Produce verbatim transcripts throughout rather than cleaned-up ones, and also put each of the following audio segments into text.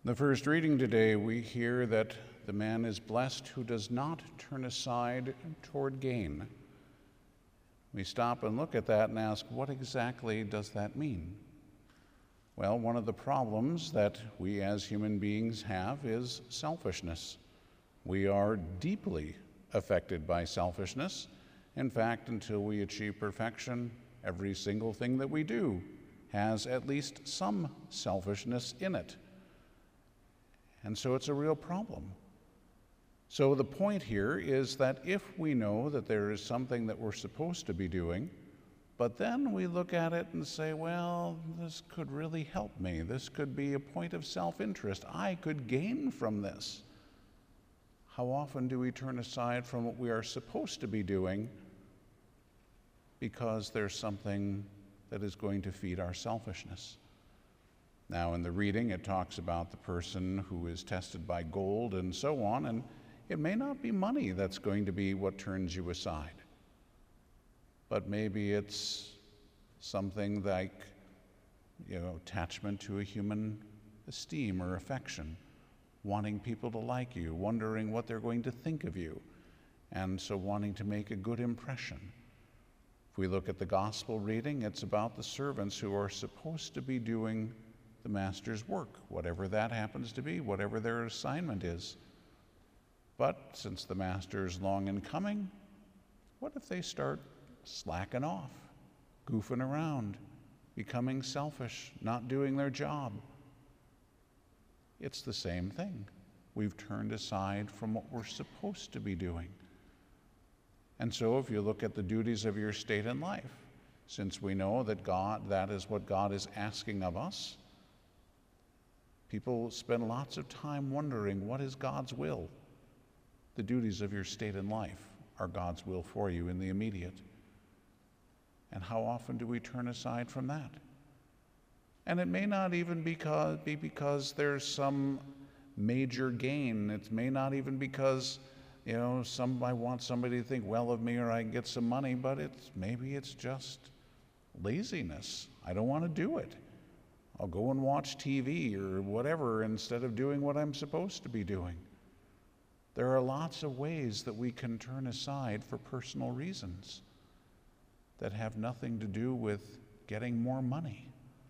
The first reading today, we hear that the man is blessed who does not turn aside toward gain. We stop and look at that and ask, what exactly does that mean? Well, one of the problems that we as human beings have is selfishness. We are deeply affected by selfishness. In fact, until we achieve perfection, every single thing that we do has at least some selfishness in it. And so it's a real problem. So the point here is that if we know that there is something that we're supposed to be doing, but then we look at it and say, well, this could really help me. This could be a point of self-interest. I could gain from this. How often do we turn aside from what we are supposed to be doing because there's something that is going to feed our selfishness? Now, in the reading, it talks about the person who is tested by gold and so on, and it may not be money that's going to be what turns you aside. But maybe it's something like, you know, attachment to a human esteem or affection, wanting people to like you, wondering what they're going to think of you, and so wanting to make a good impression. If we look at the gospel reading, it's about the servants who are supposed to be doing the master's work, whatever that happens to be, whatever their assignment is. But since the master is long in coming, what if they start slacking off, goofing around, becoming selfish, not doing their job? It's the same thing. We've turned aside from what we're supposed to be doing. And so if you look at the duties of your state in life, since we know that God, that is what God is asking of us, people spend lots of time wondering, what is God's will? The duties of your state in life are God's will for you in the immediate. And how often do we turn aside from that? And it may not even because, be because there's some major gain. It may not even because, you know, some, I want somebody to think well of me or I can get some money, but it's, maybe it's just laziness. I don't want to do it. I'll go and watch T V or whatever instead of doing what I'm supposed to be doing. There are lots of ways that we can turn aside for personal reasons that have nothing to do with getting more money.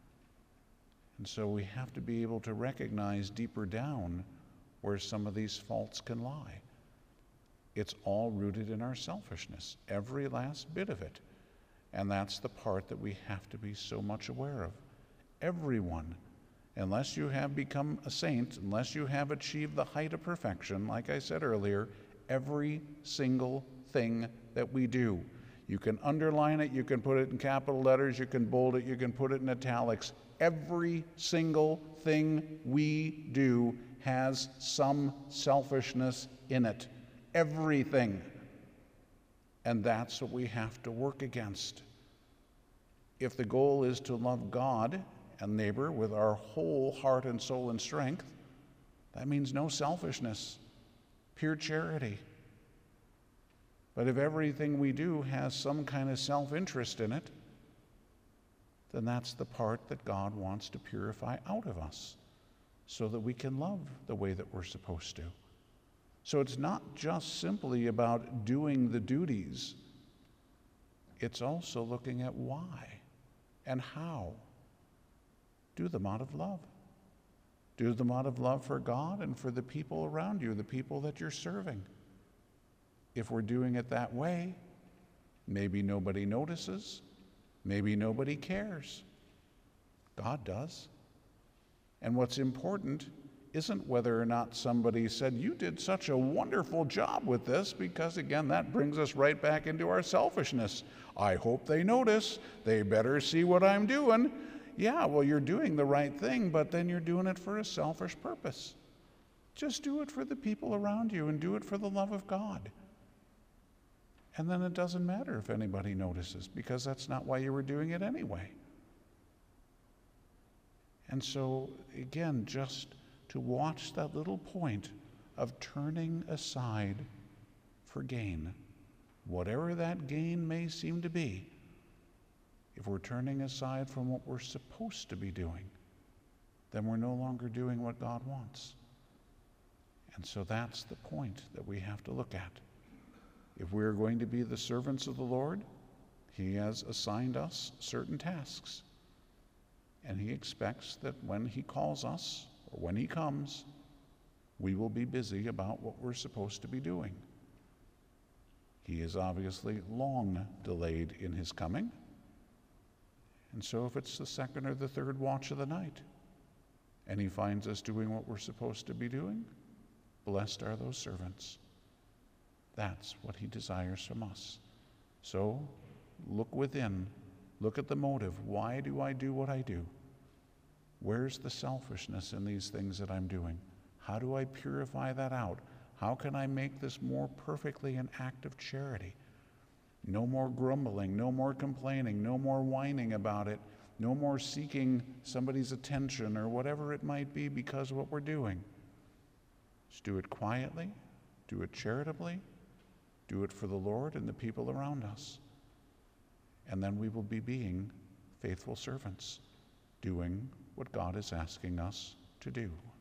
And so we have to be able to recognize deeper down where some of these faults can lie. It's all rooted in our selfishness, every last bit of it. And that's the part that we have to be so much aware of. Everyone, unless you have become a saint, unless you have achieved the height of perfection, like I said earlier, every single thing that we do, you can underline it, you can put it in capital letters, you can bold it, you can put it in italics. Every single thing we do has some selfishness in it. Everything. And that's what we have to work against. If the goal is to love God and neighbor with our whole heart and soul and strength, that means no selfishness, pure charity. But if everything we do has some kind of self-interest in it, then that's the part that God wants to purify out of us so that we can love the way that we're supposed to. So it's not just simply about doing the duties. It's also looking at why and how. Do them out of love. Do them out of love for God and for the people around you, the people that you're serving. If we're doing it that way, maybe nobody notices, maybe nobody cares. God does. And what's important isn't whether or not somebody said, you did such a wonderful job with this, because again, that brings us right back into our selfishness. I hope they notice. They better see what I'm doing. Yeah, well, you're doing the right thing, but then you're doing it for a selfish purpose. Just do it for the people around you and do it for the love of God. And then it doesn't matter if anybody notices, because that's not why you were doing it anyway. And so, again, just to watch that little point of turning aside for gain, whatever that gain may seem to be, if we're turning aside from what we're supposed to be doing, then we're no longer doing what God wants. And so that's the point that we have to look at. If we're going to be the servants of the Lord, He has assigned us certain tasks. And He expects that when He calls us, or when He comes, we will be busy about what we're supposed to be doing. He is obviously long delayed in His coming. And so if it's the second or the third watch of the night, and He finds us doing what we're supposed to be doing, blessed are those servants. That's what He desires from us. So look within. Look at the motive. Why do I do what I do? Where's the selfishness in these things that I'm doing? How do I purify that out? How can I make this more perfectly an act of charity? No more grumbling, no more complaining, no more whining about it, no more seeking somebody's attention or whatever it might be because of what we're doing. Just do it quietly, do it charitably, do it for the Lord and the people around us. And then we will be being faithful servants, doing what God is asking us to do.